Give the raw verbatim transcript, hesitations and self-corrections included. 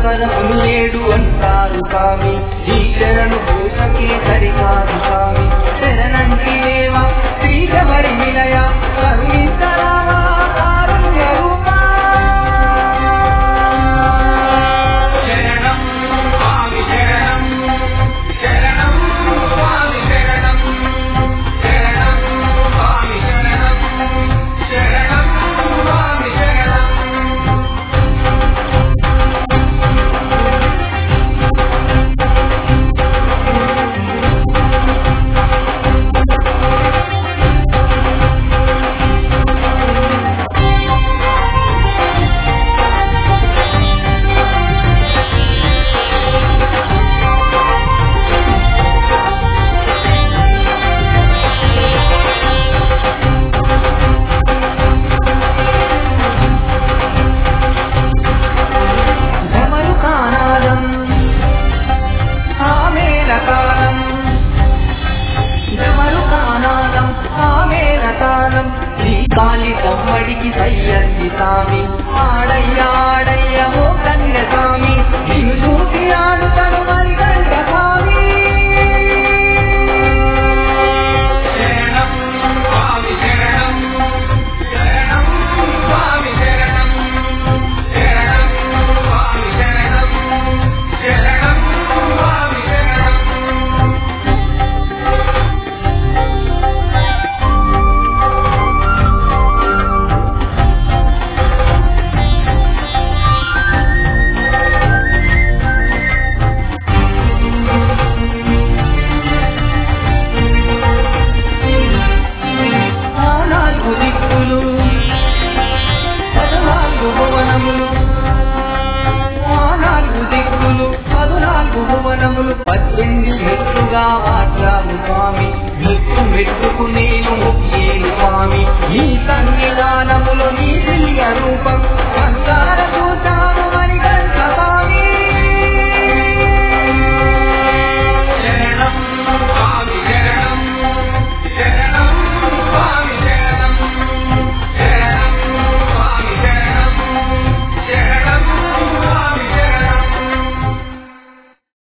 పదములు ఏడు అంటారు స్వామి, ఈ శరణు పూజకే సరికాదు స్వామి. శరణంటివేవా శ్రీ శబరి వినయ కరుణించరావా కారుణ్య రూపా. శరణం స్వామి శరణం, శరణం స్వామి శరణం, శరణం స్వామి శరణం, శరణం స్వామి శరణం. కమ్మడికి సయ్యంది సామి, ఆడయ్య ఆడయ్య ఓ కన్య సామి, నిన్ను చూసి ఆడుతను మరి కంట స్వామి. శరణం స్వామి శరణం, శరణం స్వామి శరణం, శరణం స్వామి శరణం, శరణం స్వామి శరణం. పద్దెనిమిది మెట్టుగా మార్చాను స్వామి, మెట్టు మెట్టుకు నేను మొక్కేను స్వామి. నీ సన్నిధానములో నీ దివ్య రూపం సంసార దూత